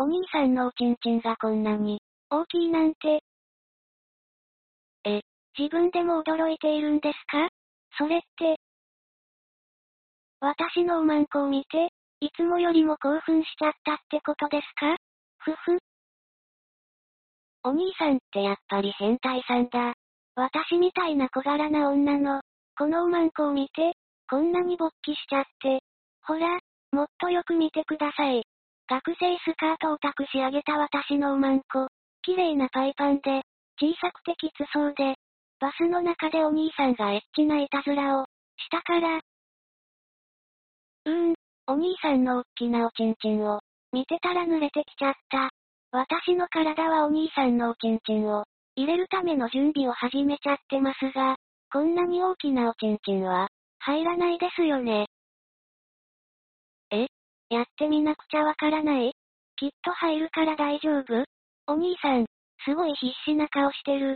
兄さんのおちんちんがこんなに、大きいなんて。自分でも驚いているんですか？それって。私のおまんこを見て、いつもよりも興奮しちゃったってことですか？ふふ。お兄さんってやっぱり変態さんだ。私みたいな小柄な女の、このおまんこを見て、こんなに勃起しちゃって。ほら、もっとよく見てください。学生スカートを託し上げた私のおまんこ。綺麗なパイパンで、小さくてきつそうで、バスの中でお兄さんがエッチないたずらを、したから。お兄さんのおっきなおちんちんを、見てたら濡れてきちゃった。私の体はお兄さんのおちんちんを、入れるための準備を始めちゃってますが、こんなに大きなおちんちんは、入らないですよね。やってみなくちゃわからない？きっと入るから大丈夫？お兄さん、すごい必死な顔してる。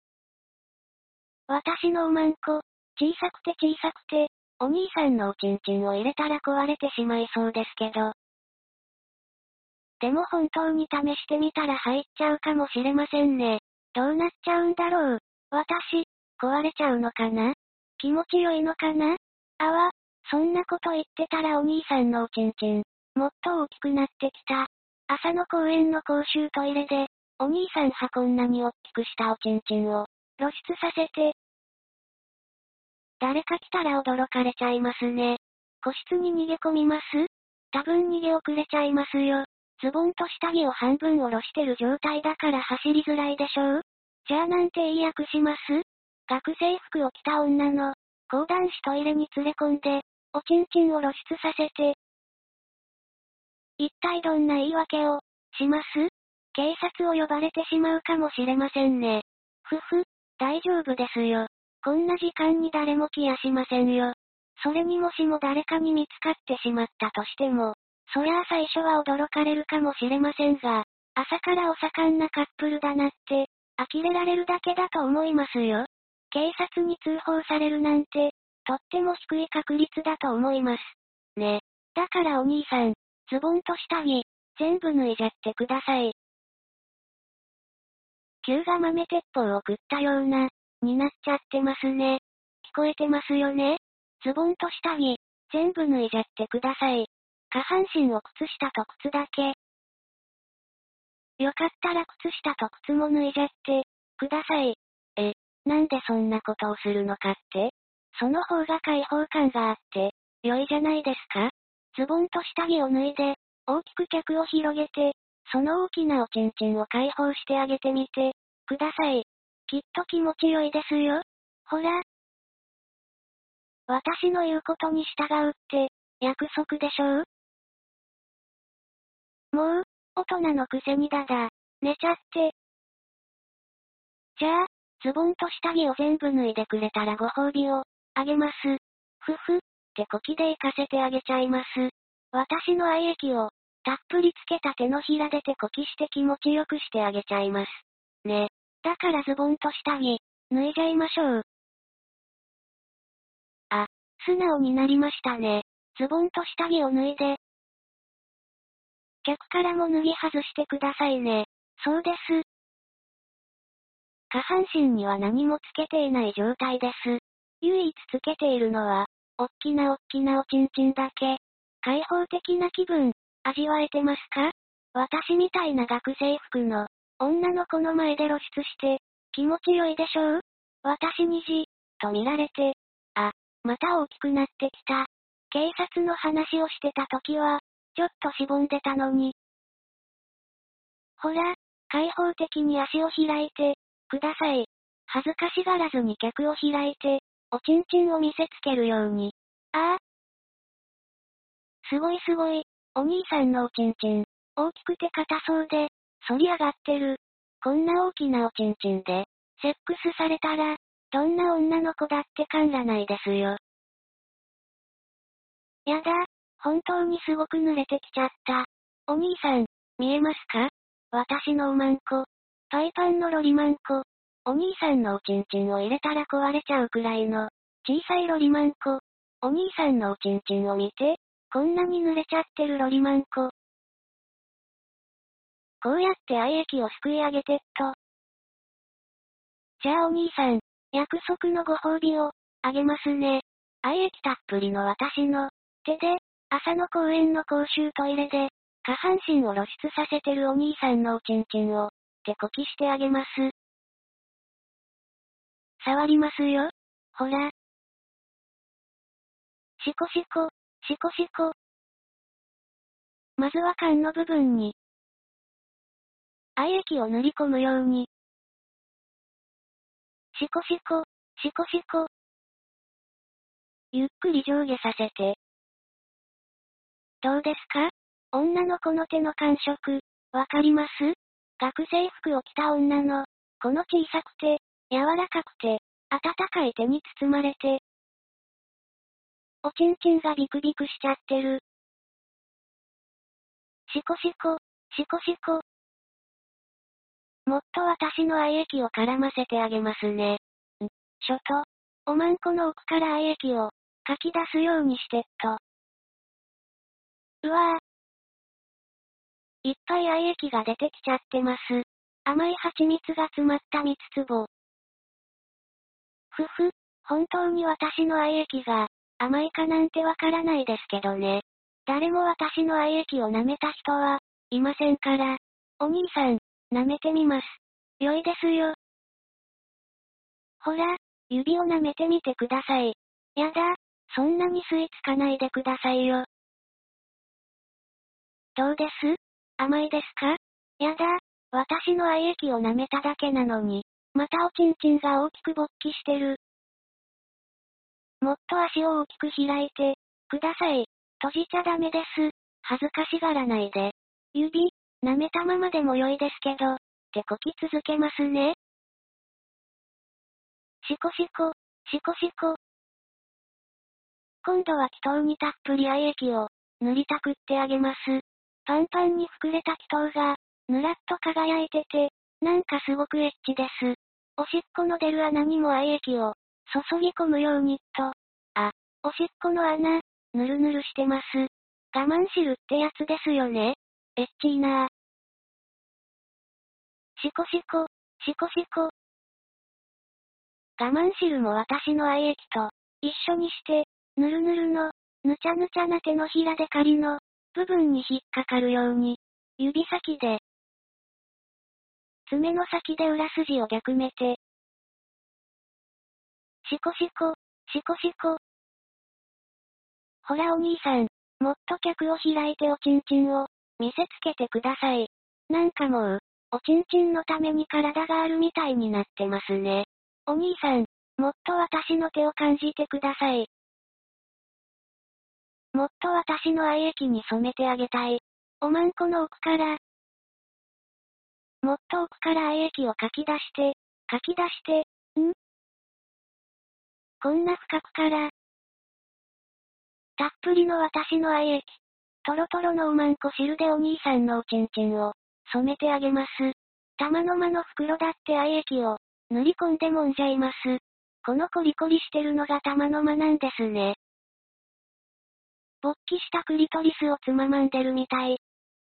私のおまんこ、小さくて小さくて、お兄さんのおちんちんを入れたら壊れてしまいそうですけど。でも本当に試してみたら入っちゃうかもしれませんね。どうなっちゃうんだろう。私、壊れちゃうのかな？気持ちよいのかな？あわ、そんなこと言ってたらお兄さんのおちんちん、もっと大きくなってきた。朝の公園の公衆トイレで、お兄さんはこんなに大きくしたおちんちんを、露出させて。誰か来たら驚かれちゃいますね。個室に逃げ込みます？多分逃げ遅れちゃいますよ。ズボンと下着を半分下ろしてる状態だから走りづらいでしょう？じゃあなんて言い訳します？学生服を着た女の、講談師トイレに連れ込んで、おちんちんを露出させて。一体どんな言い訳を、します？警察を呼ばれてしまうかもしれませんね。ふふ、大丈夫ですよ。こんな時間に誰も来やしませんよ。それにもしも誰かに見つかってしまったとしても、そりゃあ最初は驚かれるかもしれませんが、朝からお盛んなカップルだなって、呆れられるだけだと思いますよ。警察に通報されるなんて、とっても低い確率だと思います。ね。だからお兄さん、ズボンと下着、全部脱いじゃってください。急が豆鉄砲を食ったような、になっちゃってますね。聞こえてますよね？ズボンと下着、全部脱いじゃってください。下半身を靴下と靴だけ。よかったら靴下と靴も脱いじゃって、ください。なんでそんなことをするのかって？その方が開放感があって、良いじゃないですか？ズボンと下着を脱いで、大きく脚を広げて、その大きなおちんちんを解放してあげてみて、ください。きっと気持ちよいですよ。ほら。私の言うことに従うって、約束でしょう？もう、大人のくせに寝ちゃって。じゃあ、ズボンと下着を全部脱いでくれたらご褒美を、あげます。ふふ、ってこきで行かせてあげちゃいます。私の愛液を、たっぷりつけた手のひらで手こきして気持ちよくしてあげちゃいます。ね。だからズボンと下着、脱いじゃいましょう。あ、素直になりましたね。ズボンと下着を脱いで。客からも脱ぎ外してくださいね。そうです。下半身には何もつけていない状態です。唯一つけているのは、おっきなおちんちんだけ。開放的な気分、味わえてますか？私みたいな学生服の、女の子の前で露出して、気持ちよいでしょう？私にと見られて、あ、また大きくなってきた。警察の話をしてた時は、ちょっとしぼんでたのに。ほら、開放的に足を開いて、ください。恥ずかしがらずに脚を開いて、おちんちんを見せつけるように。ああ。すごいすごい。お兄さんのおちんちん。大きくて硬そうで、反り上がってる。こんな大きなおちんちんで、セックスされたら、どんな女の子だって勘がないですよ。やだ。本当にすごく濡れてきちゃった。お兄さん、見えますか？私のおまんこ。パイパンのロリマンコ。お兄さんのおちんちんを入れたら壊れちゃうくらいの、小さいロリマンコ。お兄さんのおちんちんを見て、こんなに濡れちゃってるロリマンコ。 こうやって愛液をすくい上げてっと。じゃあお兄さん、約束のご褒美を、あげますね。愛液たっぷりの私の、手で、朝の公園の公衆トイレで、下半身を露出させてるお兄さんのおちんちんを、手こきしてあげます。触りますよ。ほら。シコシコ、シコシコ。まずは缶の部分に、愛液を塗り込むように。シコシコ、シコシコ。ゆっくり上下させて。どうですか？女の子の手の感触、わかります？学生服を着た女の、この小さくて、柔らかくて、温かい手に包まれて、おちんちんがビクビクしちゃってる。シコシコ、シコシコ。もっと私の愛液を絡ませてあげますね。しょと。おまんこの奥から愛液を、かき出すようにしてっと。うわぁ。いっぱい愛液が出てきちゃってます。甘い蜂蜜が詰まった蜜壺。ふふ、本当に私の愛液が、甘いかなんてわからないですけどね。誰も私の愛液を舐めた人は、いませんから。お兄さん、舐めてみます。良いですよ。ほら、指を舐めてみてください。やだ、そんなに吸いつかないでくださいよ。どうです？甘いですか？やだ、私の愛液を舐めただけなのに、またおちんちんが大きく勃起してる。もっと足を大きく開いて、ください。閉じちゃダメです。恥ずかしがらないで。指、舐めたままでも良いですけど、手こき続けますね。シコシコ、シコシコ。今度は気筒にたっぷり愛液を、塗りたくってあげます。パンパンに膨れた気筒が、ぬらっと輝いてて、なんかすごくエッチです。おしっこの出る穴にも愛液を、注ぎ込むようにと。あ、おしっこの穴、ぬるぬるしてます。我慢汁ってやつですよね。エッチーなー。シコシコ、シコシコ。我慢汁も私の愛液と、一緒にして、ぬるぬるの、ぬちゃぬちゃな手のひらで仮の、部分に引っかかるように、指先で、爪の先で裏筋を逆目て、シコシコ、シコシコ。ほらお兄さん、もっと脚を開いておちんちんを、見せつけてください。なんかもう、おちんちんのために体があるみたいになってますね。お兄さん、もっと私の手を感じてください。もっと私の愛液に染めてあげたい。おまんこの奥から、もっと奥から愛液をかき出して、かき出して、こんな深くから、たっぷりの私の愛液。トロトロのおまんこ汁でお兄さんのおちんちんを、染めてあげます。玉の間の袋だって愛液を、塗り込んでもんじゃいます。このコリコリしてるのが玉の間なんですね。勃起したクリトリスをつままんでるみたい。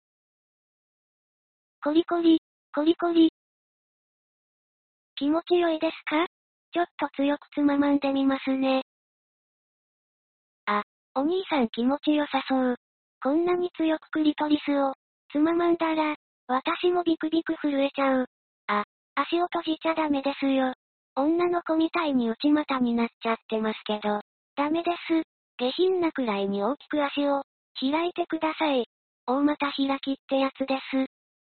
コリコリ、コリコリ。気持ちよいですか？ちょっと強くつままんでみますね。あ、お兄さん気持ちよさそう。こんなに強くクリトリスを、つままんだら、私もビクビク震えちゃう。あ、足を閉じちゃダメですよ。女の子みたいに内股になっちゃってますけど。ダメです。下品なくらいに大きく足を、開いてください。大股開きってやつです。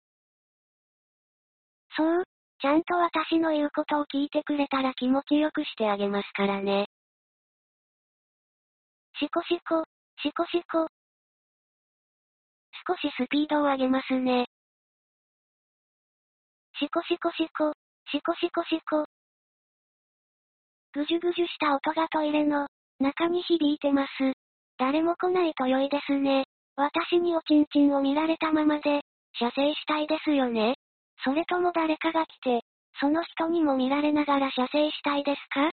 そう、ちゃんと私の言うことを聞いてくれたら気持ちよくしてあげますからね。シコシコ、シコシコ。少しスピードを上げますね。シコシコシコ、シコシコシコ。ぐじゅぐじゅした音がトイレの中に響いてます。誰も来ないと良いですね。私におちんちんを見られたままで、射精したいですよね。それとも誰かが来て、その人にも見られながら射精したいですか？って、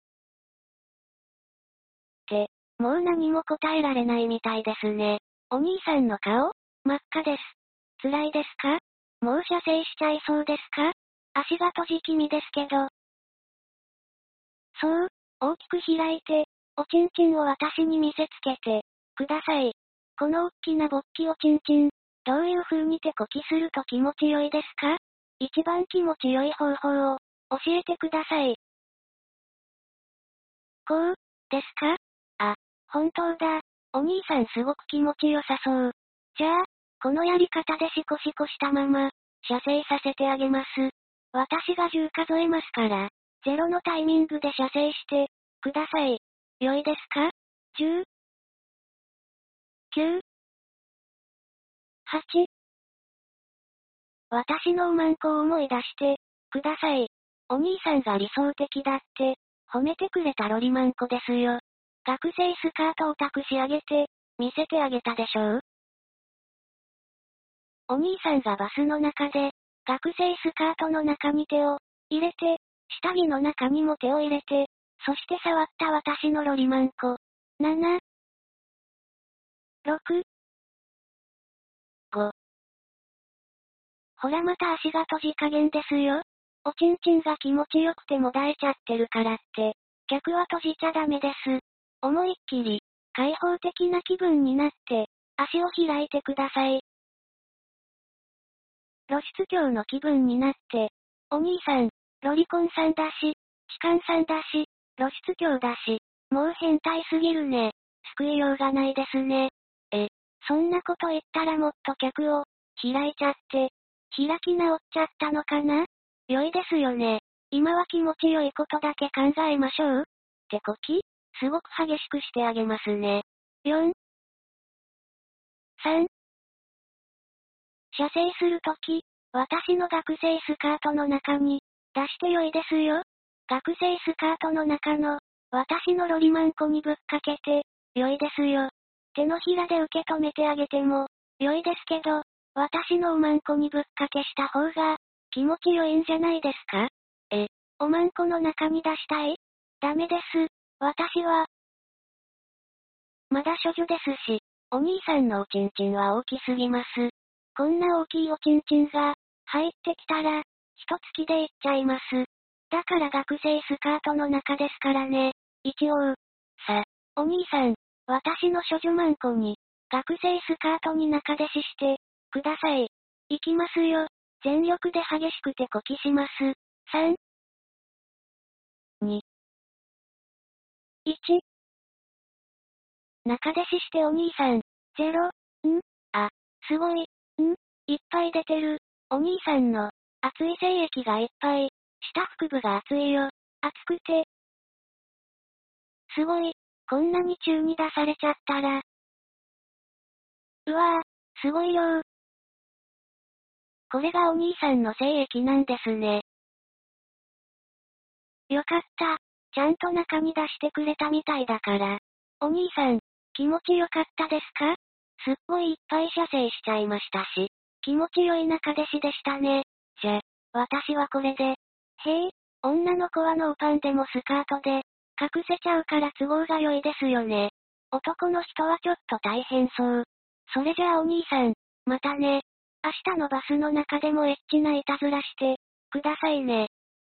もう何も答えられないみたいですね。お兄さんの顔？真っ赤です。辛いですか？ もう射精しちゃいそうですか？足が閉じ気味ですけど。そう、大きく開いて、おちんちんを私に見せつけて、ください。この大きな勃起おちんちん、どういう風に手こきすると気持ちよいですか？一番気持ちよい方法を、教えてください。こう、ですか？あ、本当だ。お兄さんすごく気持ちよさそう。じゃあ、このやり方でシコシコしたまま、射精させてあげます。私が10数えますから、0のタイミングで射精して、ください。良いですか？ 10、9、8。私のおまんこを思い出して、ください。お兄さんが理想的だって、褒めてくれたロリマンコですよ。学生スカートを託し上げて、見せてあげたでしょう？お兄さんがバスの中で、学生スカートの中に手を入れて、下着の中にも手を入れて、そして触った私のロリマンコ。7、6、5。ほらまた足が閉じ加減ですよ。おちんちんが気持ちよくてもだえちゃってるからって、客は閉じちゃダメです。思いっきり、開放的な気分になって、足を開いてください。露出狂の気分になって、お兄さん、ロリコンさんだし、痴漢さんだし、露出狂だし、もう変態すぎるね。救いようがないですね。そんなこと言ったらもっと客を、開いちゃって、開き直っちゃったのかな？良いですよね。今は気持ち良いことだけ考えましょう。ってこき、すごく激しくしてあげますね。4、3、射精するとき、私の学生スカートの中に、出して良いですよ。学生スカートの中の、私のロリマンコにぶっかけて、良いですよ。手のひらで受け止めてあげても、良いですけど、私のおまんこにぶっかけした方が、気持ち良いんじゃないですか？おまんこの中に出したい？ダメです。私は、まだ処女ですし、お兄さんのおちんちんは大きすぎます。こんな大きいおちんちんが、入ってきたら、一月でいっちゃいます。だから学生スカートの中ですからね。一応。さ、お兄さん、私の処女マンコに、学生スカートに中弟子して、ください。行きますよ。全力で激しくてこきします。3、2、1。中弟子してお兄さん。0、あ、すごい。いっぱい出てる。お兄さんの、熱い精液がいっぱい。下腹部が熱いよ。熱くて。すごい。こんなに宙に出されちゃったら。うわぁ、すごいよー。これがお兄さんの精液なんですね。よかった。ちゃんと中に出してくれたみたいだから。お兄さん、気持ちよかったですか？すっごいいっぱい射精しちゃいましたし、気持ちよい中弟子でしたね。じゃ、私はこれで。へえ、女の子はノーパンでもスカートで、隠せちゃうから都合が良いですよね。男の人はちょっと大変そう。それじゃあお兄さん、またね。明日のバスの中でもエッチないたずらして、くださいね。